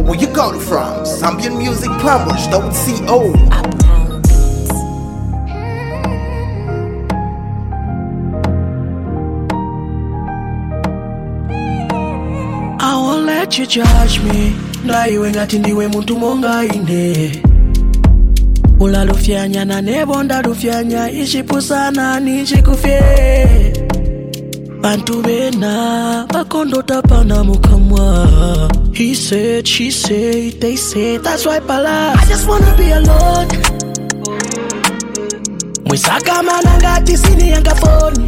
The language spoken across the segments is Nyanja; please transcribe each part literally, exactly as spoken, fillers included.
where you got it from. Zambian music published, don't C O. I won't let you judge me. Na iwe ngati ndiwe muntu monga ine. Ulalufyanya na nebo ndalufyanya. Ishipusana nichikufye. Bantu bena bakondo tapana mukamwa. He said, she said, they said. That's why pala I just wanna be alone. Mwisaka manangati sini yanga phone.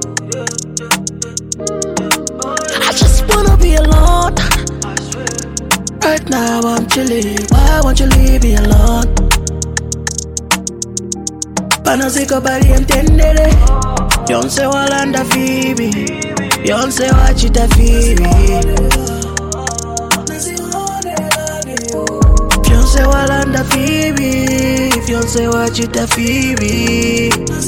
I just wanna be alone. Right now I'm chilling. Why won't you leave me alone? Panaziko bari entendere. Yonse walanda Phoebe. Yonse wachita Phoebe. Yonse walanda Phoebe. Yonse wachita Phoebe.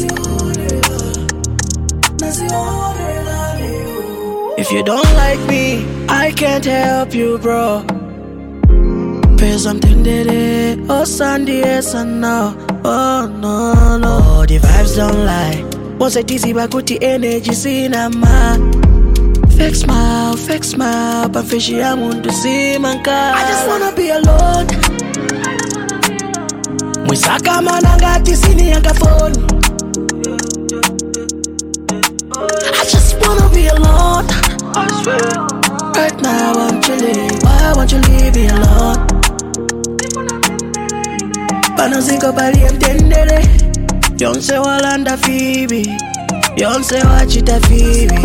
If you don't like me, I can't help you, bro. Pay something today, oh Sunday, yes and no. Oh no, no, the vibes don't lie. Once I dizzy bakuti energy cinema. Fake smile, fake smile, but fishy I want to see manka. I just wanna be alone. Mwisaka manangati sini yanga phone. I just wanna be alone. I swear. Right now I'm chilling. Why won't you leave me alone? Panaziko bali entendere. Yonse walanda Phoebe. Yonse wachita Phoebe.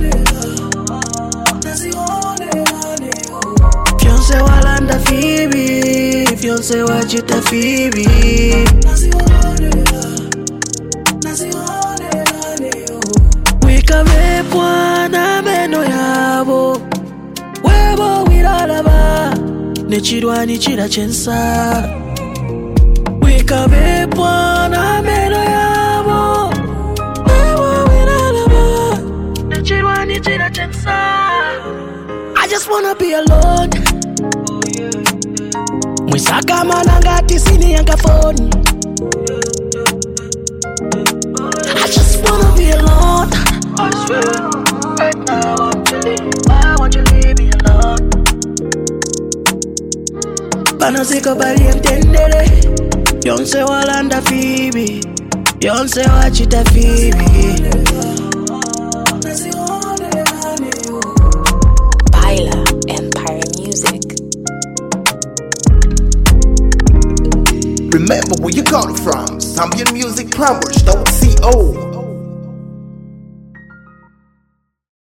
Yonse walanda Phoebe. Yonse wachita Phoebe. Wikavepwa na meno yabo. Webo wiralaba. Nechirwa nichira chensa. Wikavepwa na meno yabo. Webo wiralaba. Nechirwa nichira chensa. I just wanna be alone. Mwisaka manangati sini yanga phone. I just wanna be alone. I swear. Right now I'm chilling. Why won't you leave me alone? Panaziko bali entendere. Yonse walanda Phoebe. Yonse wachita Phoebe. Baila Empire Music. Remember where you got it from. Zambian music published, don't C O.